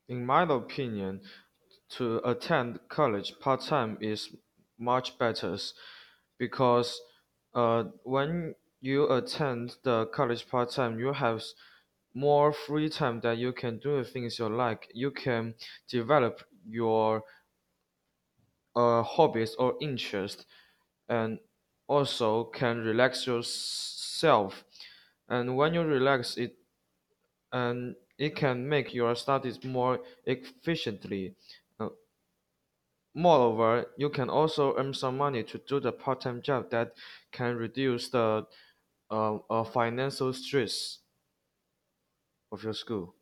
In my opinion, to attend college part time is much better because when you attend the college part time, you have more free time that you can do the things you like. You can develop your hobbies or interests and also can relax yourself. And when you relax it, and it can make your studies more efficiently. Uh, Moreover, you can also earn some money to do the part-time job that can reduce the financial stress of your school.